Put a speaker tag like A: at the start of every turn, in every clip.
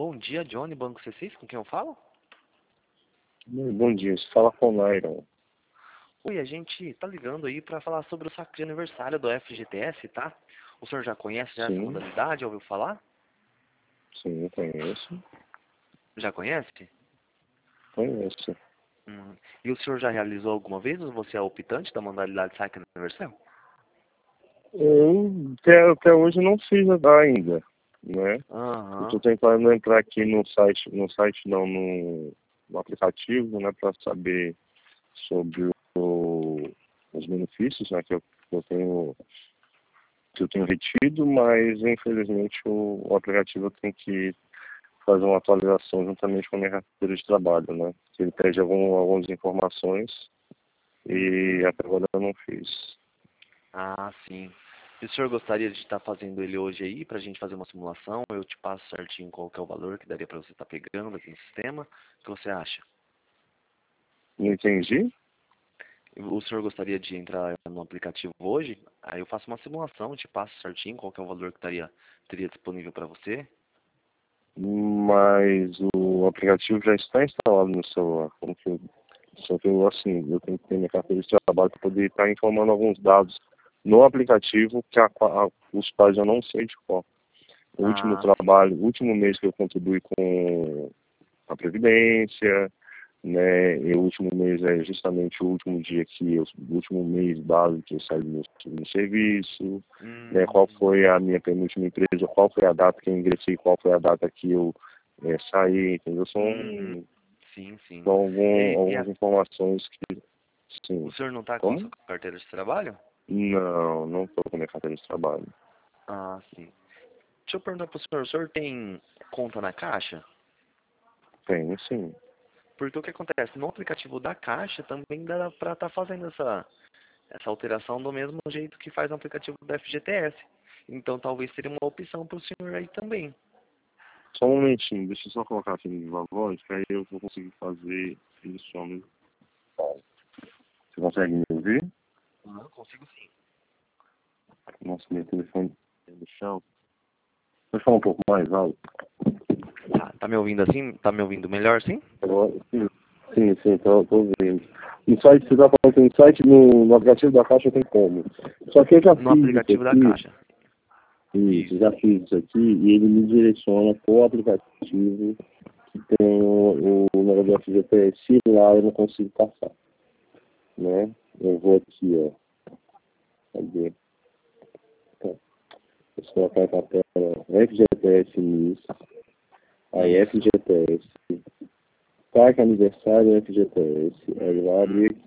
A: Bom dia, Johnny, Banco C6, com quem eu falo?
B: Bom dia, você fala com o Myron.
A: Oi, a gente tá ligando aí para falar sobre o saque de aniversário do FGTS, tá? O senhor já conhece essa
B: Sim,
A: modalidade, já ouviu falar?
B: sim, conheço.
A: Já conhece?
B: Conheço.
A: E o senhor já realizou alguma vez ou você é optante da modalidade saque de aniversário?
B: Eu até hoje não fiz ainda, né? Eu
A: Aham.
B: tô tentando entrar aqui no aplicativo, né, para saber sobre os benefícios, né, eu tenho, que eu tenho retido, mas infelizmente o aplicativo tem que fazer uma atualização juntamente com a minha carteira de trabalho, né? Ele pede algumas informações e até agora eu não fiz.
A: Ah, sim. E o senhor gostaria de estar fazendo ele hoje aí, pra gente fazer uma simulação? Eu te passo certinho qual que é o valor que daria pra você estar pegando aqui no sistema. O que você acha?
B: Não entendi?
A: O senhor gostaria de entrar no aplicativo hoje? Aí eu faço uma simulação, te passo certinho qual que é o valor que teria disponível para você.
B: Mas o aplicativo já está instalado no celular. Só que eu, assim, eu tenho que ter minha carteira de trabalho para poder estar informando alguns dados no aplicativo os quais eu não sei de qual. O último
A: Ah, sim.
B: trabalho, o último mês que eu contribuí com a Previdência, né? E o último mês é justamente o último dia o último mês base que eu saí do serviço, né? Qual
A: Hum,
B: foi a minha penúltima empresa, qual foi a data que eu ingressei, qual foi a data que eu saí, entendeu?
A: uhum. Sim, sim.
B: São
A: E
B: algumas informações que,
A: o
B: sim.
A: senhor não está com a
B: Como?
A: sua carteira de trabalho?
B: Não, não estou com minha carteira de trabalho.
A: Ah, sim. Deixa eu perguntar para o senhor tem conta na Caixa?
B: Tenho, sim.
A: Porque o que acontece? No aplicativo da Caixa também dá para estar fazendo essa alteração do mesmo jeito que faz no aplicativo do FGTS. Então talvez seria uma opção para o senhor aí também.
B: Só um momentinho, deixa eu só colocar aqui no viva voz, que aí eu vou conseguir fazer isso ao mesmo tempo. Você consegue me ouvir?
A: Ah, consigo sim.
B: Nossa, meu telefone é no chão. Pode falar um pouco mais alto?
A: Tá me ouvindo assim? Tá me ouvindo melhor sim?
B: Sim, tô ouvindo. No site, você tá falando que no site, no aplicativo da Caixa tem como. Só que eu já
A: No
B: fiz isso
A: aplicativo da
B: aqui,
A: Caixa.
B: já
A: Isso.
B: fiz isso aqui, e ele me direciona pro aplicativo que tem o negócio do FGTS, e lá eu não consigo passar, né? Eu vou aqui, ó. Cadê? Então, deixa eu colocar aqui a tela, FGTS News, aí
A: Isso.
B: FGTS, Parque Aniversário FGTS, aí ele vai abrir aqui.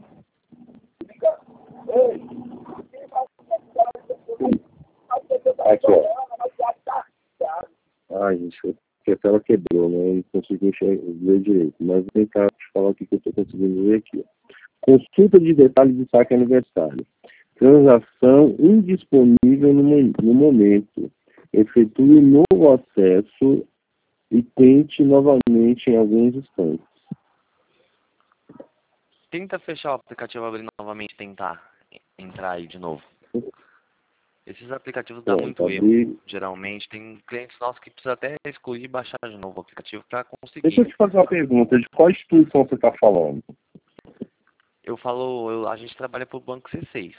B: Aqui, ó. Ai, gente, porque a tela quebrou, né? Eu não consegui ver direito. Mas vem cá, deixa eu falar o que eu estou conseguindo ver aqui. Ó. Consulta de detalhes de saque aniversário. Transação indisponível no momento. Efetue novo acesso e tente novamente em alguns instantes.
A: Tenta fechar o aplicativo, abrir novamente e tentar entrar aí de novo. Esses aplicativos dão
B: Pronto,
A: muito erro.
B: abrir.
A: Geralmente tem clientes nossos que precisam até excluir e baixar de novo o aplicativo para
B: Deixa
A: conseguir.
B: eu te fazer uma pergunta. De qual instituição você está falando?
A: A gente trabalha para o Banco C6.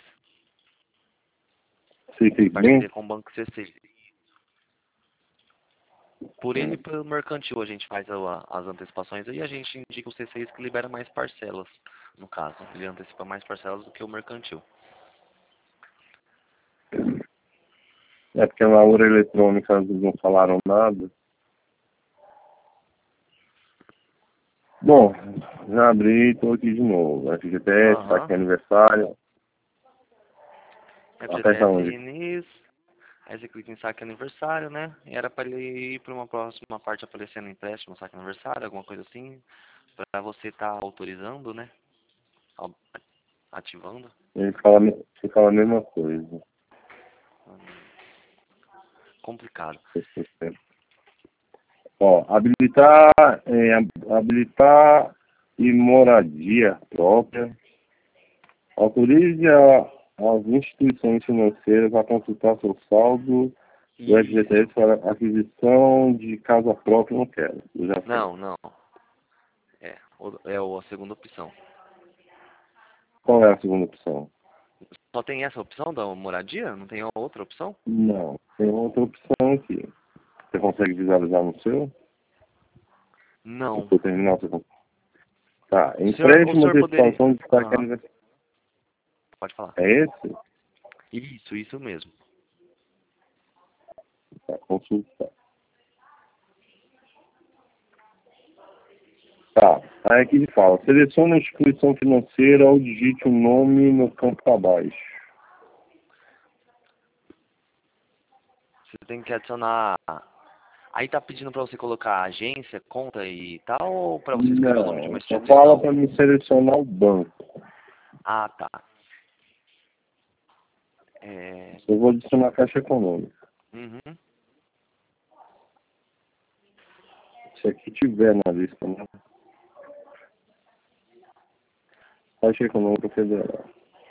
B: Você
A: Tem
B: fez bem?
A: parceria com o Banco C6. Por ele e pelo mercantil a gente faz as antecipações e a gente indica o C6 que libera mais parcelas, no caso. Ele antecipa mais parcelas do que o mercantil.
B: É porque na hora eletrônica eles não falaram nada. Bom, já abri e estou aqui de novo. FGTS, está
A: Aham.
B: aqui aniversário. Aperta
A: FGTS
B: onde?
A: Inis. Aí você clica em saque aniversário, né? E era para ele ir para uma próxima parte aparecendo empréstimo, saque aniversário, alguma coisa assim. Para você estar autorizando, né? Au- Ativando.
B: Ele fala a mesma coisa.
A: Complicado.
B: Ó, habilitar e moradia própria. Autorize as instituições financeiras a consultar seu saldo O FGTS para aquisição de casa própria não quero. Eu já sei.
A: Não. É a segunda opção.
B: Qual é a segunda opção?
A: Só tem essa opção da moradia? Não tem outra opção?
B: Não, tem outra opção aqui. Você consegue visualizar no seu?
A: Não.
B: Vou terminar o seu. Tá,
A: O
B: empréstimo
A: senhor
B: de
A: poderia...
B: antecipação de destaque aniversário.
A: Pode falar.
B: É esse?
A: Isso mesmo.
B: Tá, consulta. Tá, aí aqui ele fala, selecione a instituição financeira ou digite o nome no campo abaixo.
A: Você tem que adicionar... Aí tá pedindo pra você colocar agência, conta e tal, ou pra você escrever o nome de uma
B: Não, só
A: instituição?
B: fala para me selecionar o banco.
A: Ah, tá.
B: Eu vou adicionar a Caixa Econômica.
A: Uhum.
B: Se aqui tiver na lista, né? Caixa Econômica Federal.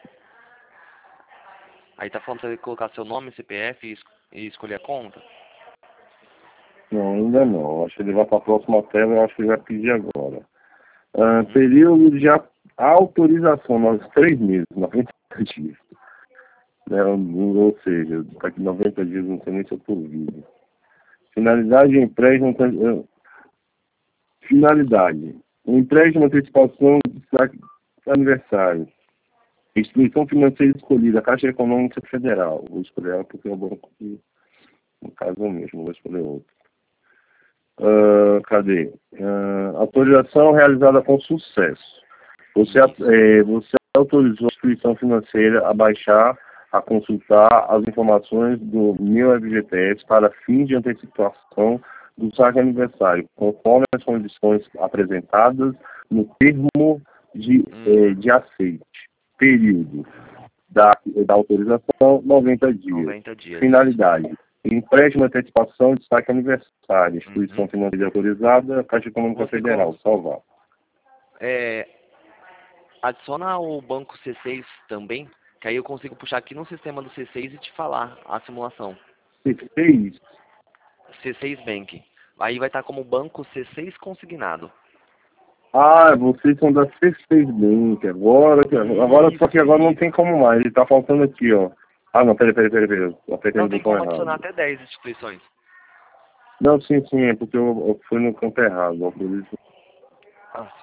A: Aí tá falando pra você colocar seu nome, CPF e escolher a conta?
B: Não, ainda não. Acho que ele vai para a próxima tela, eu acho que ele vai pedir agora. Período de autorização, nós 3 meses, 90 dias. Né? Ou seja, daqui 90 dias não sei nem se eu estou vivo. Finalidade de empréstimo. Finalidade. O empréstimo, antecipação de destaque aniversário. Instituição financeira escolhida, Caixa Econômica Federal. Vou escolher ela porque é o banco que, no caso é o mesmo, vou escolher outro. Cadê? Autorização realizada com sucesso. Você autorizou a instituição financeira a baixar, a consultar as informações do meu FGTS para fins de antecipação do saque aniversário, conforme as condições apresentadas no termo de aceite. Período da autorização, 90 dias.
A: 90 dias.
B: Finalidade. Empréstimo, antecipação, destaque aniversário. Instituição financeira autorizada, Caixa Econômica Federal. Salvar.
A: Adiciona o banco C6 também, que aí eu consigo puxar aqui no sistema do C6 e te falar a simulação.
B: C6?
A: C6 Bank. Aí vai estar como banco C6 consignado.
B: Ah, vocês são da C6 Bank. Agora, só que agora não tem como mais. Ele tá faltando aqui, ó. Ah, não, peraí. Eu apertei
A: Não
B: no
A: tem
B: botão
A: como
B: errado.
A: adicionar até 10 instituições.
B: Não, sim, é porque eu fui no campo errado, ó, por isso.
A: Ah, sim.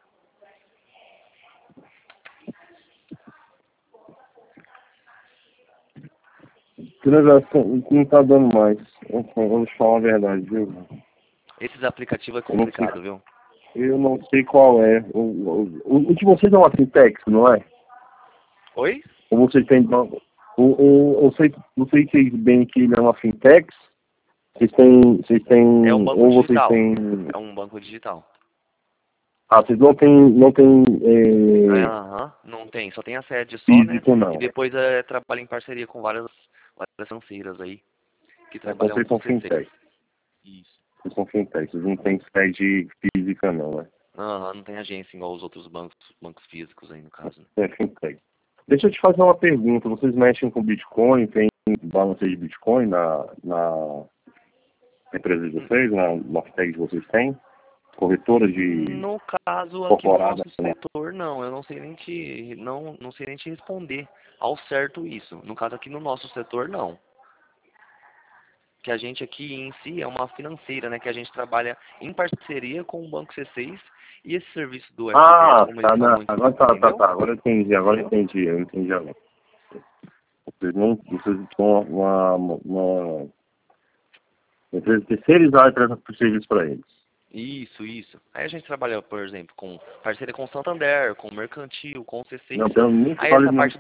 B: Transação, não tá dando mais. Vamos falar a verdade, viu?
A: Esses aplicativos é complicado, viu?
B: Eu não sei qual é. O de vocês é uma fintech, não é?
A: Oi?
B: Ou vocês têm... O C6 Bank ele é uma fintech? Vocês têm...
A: É um banco
B: ou vocês
A: digital.
B: têm...
A: É um banco digital.
B: Ah, vocês não têm
A: Não tem, só tem a sede só,
B: físico,
A: né?
B: não.
A: E depois trabalha em parceria com várias financeiras aí, que trabalham
B: Vocês
A: com
B: são
A: C6.
B: fintech.
A: Isso.
B: Vocês são fintech. Vocês não têm sede física, não, né?
A: Não tem agência igual os outros bancos físicos aí no caso. Né?
B: É fintech. Deixa eu te fazer uma pergunta. Vocês mexem com Bitcoin? Tem balanço de Bitcoin na empresa de vocês? Na Lofteg de vocês tem? Corretora de...
A: No caso aqui do
B: corporada,
A: nosso setor, não. Eu não sei nem não sei nem te responder ao certo isso. No caso aqui no nosso setor, não. Que a gente aqui em si é uma financeira, né? Que a gente trabalha em parceria com o Banco C6 e esse serviço do FGTS, como eles são muito...
B: Agora
A: entendeu?
B: Agora eu entendi, eu entendi agora. Vocês são uma empresa terceirizada para prestar serviço para eles.
A: Isso. Aí a gente trabalha, por exemplo, com parceria com o Santander, com o Mercantil, com o C6.
B: Não, pelo menos
A: Aí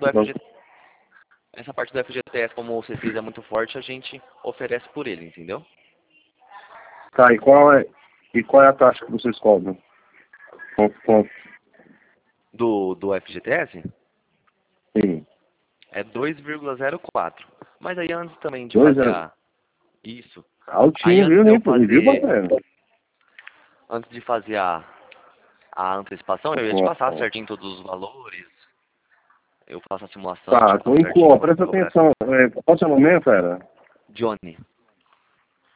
A: essa parte do FGTS, como o C6 é muito forte, a gente oferece por ele, entendeu?
B: Tá, e qual é a taxa que vocês cobram? Quanto?
A: Do FGTS?
B: Sim.
A: É 2,04. Mas aí antes também de fazer isso.
B: Altinho, viu, nem viu, Batendo?
A: Antes de fazer a antecipação, eu ia te passar certinho todos os valores. Eu faço a simulação.
B: Tá, então presta atenção. Qual é o seu nome, fera?
A: Johnny.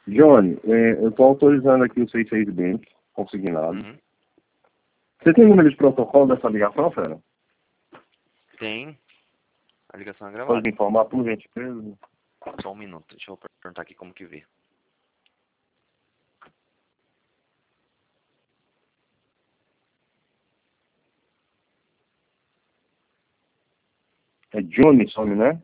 B: Johnny, eu estou autorizando aqui o 66 Bank, consignado.
A: Uhum.
B: Você tem número de protocolo dessa ligação, Fera?
A: Tem. A ligação é
B: Pode
A: gravada.
B: me informar, por gentileza?
A: Só um minuto. Deixa eu perguntar aqui como que vê.
B: É Johnny, some, né?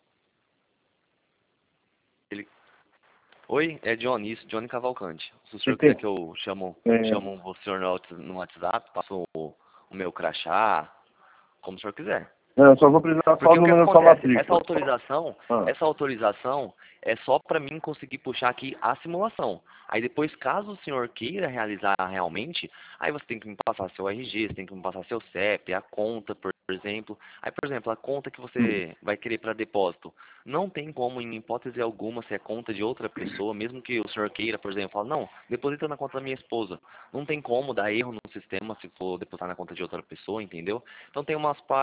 A: Oi, é Johnny, isso, Johnny Cavalcante. Se o
B: Você
A: senhor quiser
B: tem,
A: que eu chamo
B: é,
A: o senhor no WhatsApp, passo o meu crachá, como o senhor quiser.
B: eu só vou precisar só
A: Porque
B: do
A: o que
B: número da sua
A: acontece? Essa
B: matrícula. Ah,
A: autorização é só para mim conseguir puxar aqui a simulação. Aí depois, caso o senhor queira realizar realmente, aí você tem que me passar seu RG, você tem que me passar seu CEP, a conta, por exemplo. Aí, por exemplo, a conta que
B: hum.
A: você vai querer para depósito, não tem como, em hipótese alguma, ser conta de outra pessoa, mesmo que o senhor queira, por exemplo, falar, não, deposita na conta da minha esposa. Não tem como dar erro no sistema se for depositar na conta de outra pessoa, entendeu? Então tem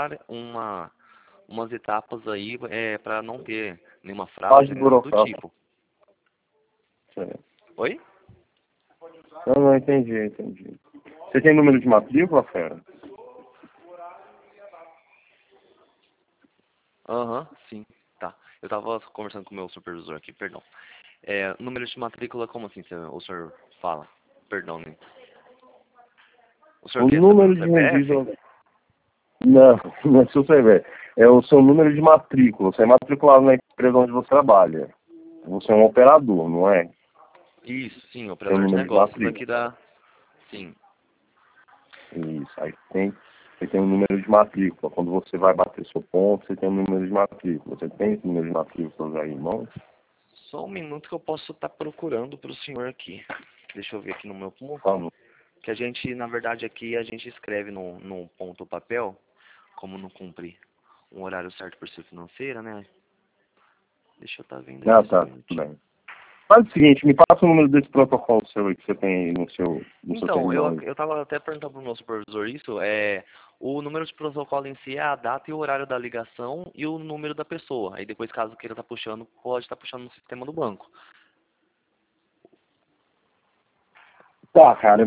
A: umas etapas aí para não ter nenhuma fraude,
B: Página
A: nem nada do
B: burocrática.
A: tipo.
B: É.
A: Oi?
B: Não, entendi. Você tem número de matrícula, Fera?
A: Aham, sim, tá. Eu tava conversando com o meu supervisor aqui, perdão. Número de matrícula, como assim o senhor fala? Perdão, né? O senhor
B: O
A: quer saber
B: número
A: meu
B: de
A: CPF?
B: registro... Não, não é seu CPF. É o seu número de matrícula. Você é matriculado na empresa onde você trabalha. Você é um operador, não é?
A: Isso, sim,
B: Tem o
A: operador de
B: número de
A: negócios
B: matrícula.
A: aqui da... Sim.
B: Isso, aí você tem um número de matrícula. Quando você vai bater seu ponto, você tem um número de matrícula. Você tem esse número de matrícula aí, irmão?
A: Só um minuto que eu posso estar procurando para o senhor aqui. Deixa eu ver aqui no meu ponto.
B: Vamos.
A: Que a gente, na verdade, aqui a gente escreve no ponto papel, como não cumpre um horário certo por ser financeira, né? Deixa eu estar vendo
B: Ah,
A: aqui só um
B: tá, tudo
A: minutinho.
B: bem. Faz o seguinte, me passa o número desse protocolo seu aí que você tem aí no seu
A: Então,
B: terminal aí.
A: eu tava até perguntando pro meu supervisor isso, o número de protocolo em si é a data e o horário da ligação e o número da pessoa. Aí depois, caso queira estar puxando, pode estar puxando no sistema do banco.
B: Tá, cara,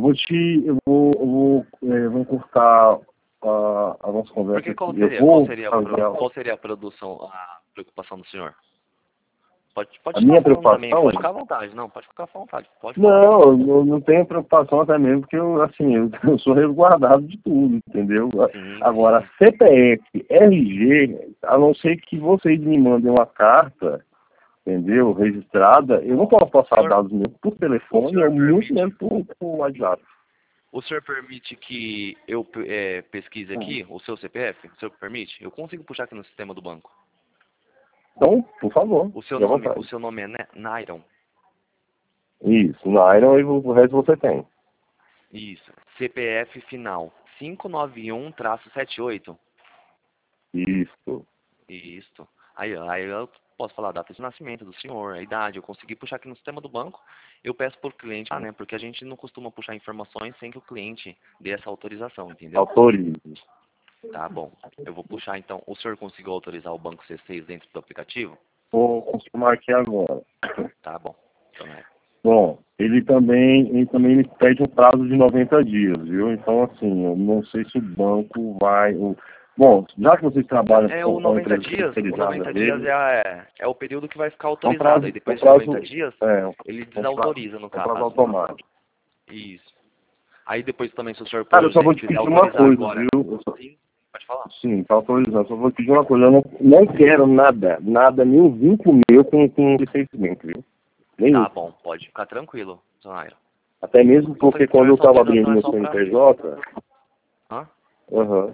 B: eu vou encurtar a nossa conversa
A: Porque
B: aqui. Eu vou fazer
A: qual seria a produção, a preocupação do senhor? Pode
B: a
A: estar
B: minha
A: falando também,
B: preocupação.
A: pode ficar à vontade. Não, pode ficar à vontade, pode falar.
B: Não, eu não tenho preocupação até mesmo porque eu sou resguardado de tudo, entendeu?
A: Sim,
B: Agora,
A: sim.
B: CPF, RG, a não ser que vocês me mandem uma carta, entendeu? Registrada, eu não posso passar
A: Senhor,
B: dados meus por
A: o
B: telefone
A: senhor
B: ou muito
A: permite,
B: menos por WhatsApp.
A: o senhor permite que eu pesquise aqui o seu CPF? O senhor permite? Eu consigo puxar aqui no sistema do banco.
B: Então, por favor, fique à
A: O
B: vontade.
A: seu nome é Nairon?
B: Isso, na Iron e o resto você tem.
A: Isso. CPF final 591-78.
B: Isso.
A: Isso. Aí eu posso falar a data de nascimento do senhor, a idade. Eu consegui puxar aqui no sistema do banco. Eu peço por cliente, né? Porque a gente não costuma puxar informações sem que o cliente dê essa autorização, entendeu?
B: Autorize.
A: Tá bom. Eu vou puxar então. O senhor conseguiu autorizar o banco C6 dentro do aplicativo?
B: Vou confirmar aqui agora.
A: Tá bom. Então,
B: Bom, ele também me pede um prazo de 90 dias, viu? Então, assim, eu não sei se o banco vai... Bom, já que vocês trabalham
A: O
B: com a
A: 90
B: empresa
A: dias, o
B: terceirizada
A: 90 dias
B: dele,
A: é o período que vai ficar
B: é um
A: autorizado. Aí
B: prazo, é um
A: depois de
B: prazo,
A: 90 dias,
B: é,
A: ele
B: um prazo,
A: desautoriza, no
B: é um prazo
A: caso.
B: automático.
A: Isso. Aí depois também, se o senhor, por
B: Cara, eu só vou
A: exemplo,
B: te
A: quiser
B: pedir uma
A: autorizar
B: coisa,
A: agora.
B: viu?
A: Sim, pode falar.
B: Sim, tá autorizando. Só vou te pedir uma coisa. Eu não quero nada, nenhum vínculo meu com o licenciamento, viu? Nenhum.
A: Tá bom, pode ficar tranquilo, Zonairo.
B: Até mesmo porque
A: Então
B: quando eu
A: essa
B: estava abrindo
A: autorização é
B: meu
A: só pra...
B: CNPJ,
A: Hã?
B: aham,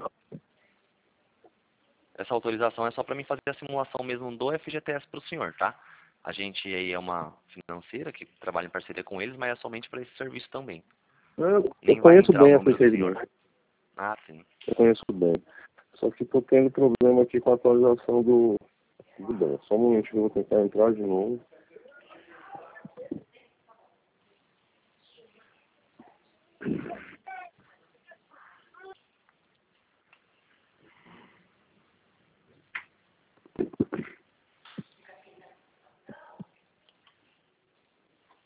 A: Essa autorização é só para mim fazer a simulação mesmo do FGTS para o senhor, tá? A gente aí é uma financeira que trabalha em parceria com eles, mas é somente para esse serviço também.
B: eu
A: Nem vai
B: conheço
A: entrar o
B: bem a
A: número do
B: C6
A: senhor. Ah, sim.
B: Eu conheço bem. Só que estou tendo problema aqui com a atualização do banco. Só um momento que eu vou tentar entrar de novo.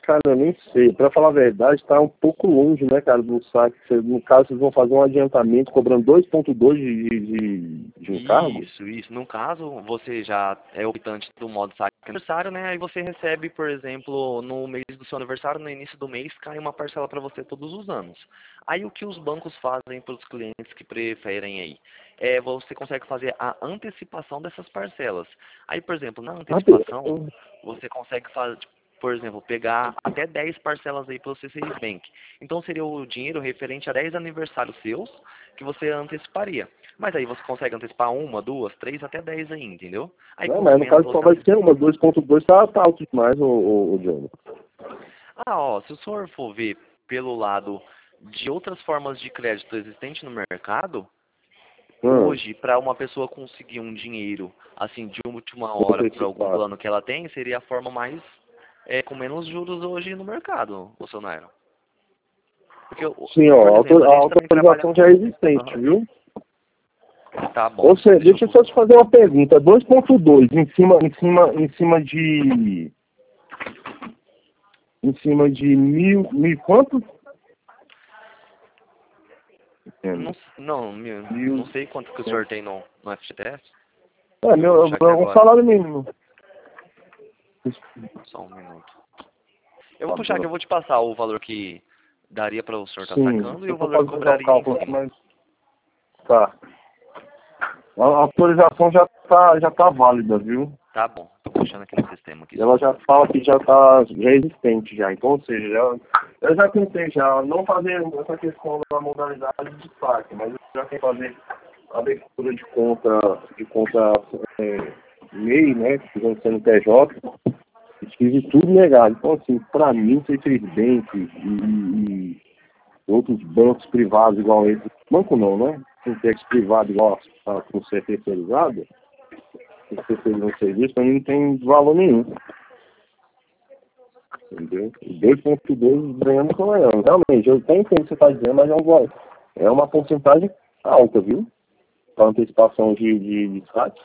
B: Cara, eu nem sei. Pra falar a verdade, tá um pouco longe, né, cara, do saque. No caso, vocês vão fazer um adiantamento cobrando 2,2 de encargo?
A: Isso. No caso, você já é optante do modo saque aniversário, né? Aí você recebe, por exemplo, no mês do seu aniversário, no início do mês, cai uma parcela para você todos os anos. Aí o que os bancos fazem para os clientes que preferem aí? Você consegue fazer a antecipação dessas parcelas. Aí, por exemplo, na antecipação, você consegue fazer, por exemplo, pegar até 10 parcelas aí pelo C6 Bank. Então seria o dinheiro referente a 10 aniversários seus que você anteciparia. Mas aí você consegue antecipar uma, duas, três, até 10 aí, entendeu? Aí
B: Não,
A: com
B: mas no
A: menos
B: caso só vai
A: você...
B: ser uma, 2,2 tá alto demais, ô Johnny.
A: Se o senhor for ver pelo lado de outras formas de crédito existentes no mercado, hoje, para uma pessoa conseguir um dinheiro, assim, de última hora para algum plano que ela tem, seria a forma mais, com menos juros hoje no mercado, Bolsonaro. Porque,
B: Sim,
A: por
B: ó,
A: exemplo, a
B: a
A: gente também trabalha
B: autorização
A: com...
B: já é existente,
A: Aham.
B: viu?
A: Tá bom.
B: Ou seja, deixa eu só te fazer uma pergunta. 2,2 em cima de... Em cima de mil quanto?
A: Não sei quanto que o senhor tem no FGTS. Eu vou
B: Meu,
A: puxar aqui
B: é um
A: agora.
B: salário mínimo.
A: Só um minuto. Eu vou puxar aqui, eu vou te passar o valor que daria para o senhor estar
B: Sim,
A: sacando e
B: eu
A: o
B: tô
A: valor que
B: fazendo o
A: cobraria em
B: cálculo aqui,
A: cima.
B: mas... Tá. A autorização já tá válida, viu?
A: Tá bom, tô puxando aqui no sistema aqui.
B: Ela já fala que já é existente já. Então, ou seja, eu já tentei já não fazer essa questão da modalidade de saque, mas eu já tentei fazer a abertura de conta MEI, né? Fazendo CNPJ, e tive tudo negado. Então, assim, pra mim, C6 Bank e outros bancos privados igual esse, banco não, né? Fintechs privados igual com ser terceirizado, terceirizando serviço, pra mim não tem valor nenhum. Entendeu? E 2,2 ganhamos com ela. Realmente, eu até entendo o que você está dizendo, mas é uma porcentagem alta, viu? Para antecipação de saque.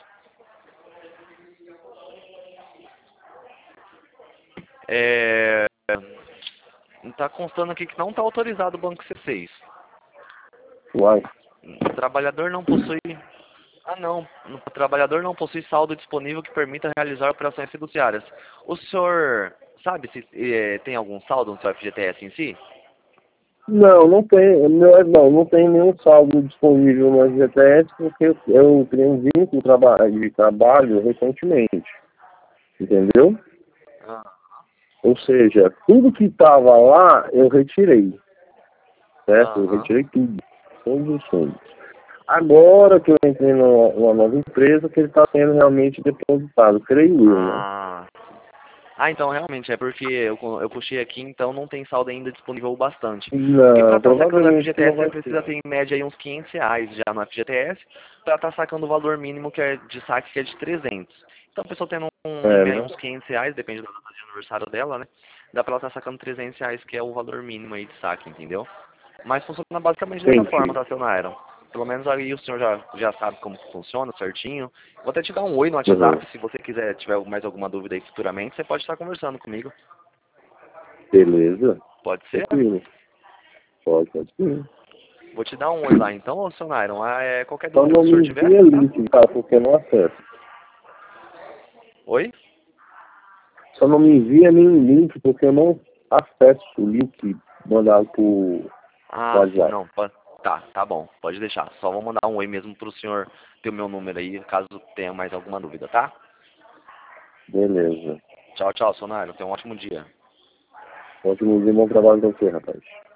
A: Tá constando aqui que não está autorizado o Banco C6.
B: Uai.
A: O trabalhador não possui... não. O trabalhador não possui saldo disponível que permita realizar operações fiduciárias. O senhor sabe se tem algum saldo no seu FGTS em si?
B: Não tem, não tem nenhum saldo disponível no FGTS porque eu criei um vínculo de trabalho recentemente. Entendeu? Ou seja, tudo que estava lá, eu retirei. Certo? Eu retirei tudo. Todos os fundos. Agora que eu entrei numa nova empresa, que ele está sendo realmente depositado, creio eu, né?
A: Então realmente é porque eu puxei aqui, então não tem saldo ainda disponível o bastante. Porque para
B: Não,
A: estar sacando o
B: provavelmente não
A: FGTS você
B: vai
A: precisa
B: ter.
A: ter em média aí uns R$ 500 já no FGTS para estar sacando o valor mínimo que é de saque que é de 300. Então a pessoa tendo
B: Né?
A: uns R$ 500, depende da data de aniversário dela, né? Dá para ela estar sacando R$ 300 que é o valor mínimo aí de saque, entendeu? Mas funciona basicamente dessa forma,
B: Entendi.
A: tá, seu Nairo? Pelo menos aí o senhor já sabe como que funciona certinho. Vou até te dar um oi no WhatsApp, se você quiser, tiver mais alguma dúvida aí futuramente, você pode estar conversando comigo.
B: Beleza.
A: Pode ser?
B: Tranquilo. Pode sim.
A: Vou te dar um oi lá então, ô, seu Nairon. Qualquer
B: Só
A: dúvida que
B: não
A: o senhor
B: me
A: tiver,
B: envia
A: tá?
B: link, cara, porque eu não acesso.
A: Oi?
B: Só não me envia nenhum link, porque eu não acesso o link mandado por
A: Sim,
B: WhatsApp.
A: não. Tá bom. Pode deixar. Só vou mandar um oi mesmo pro senhor ter o meu número aí, caso tenha mais alguma dúvida, tá?
B: Beleza.
A: Tchau, seu Nairon. Tenha um ótimo dia.
B: Ótimo dia, bom trabalho com você, rapaz.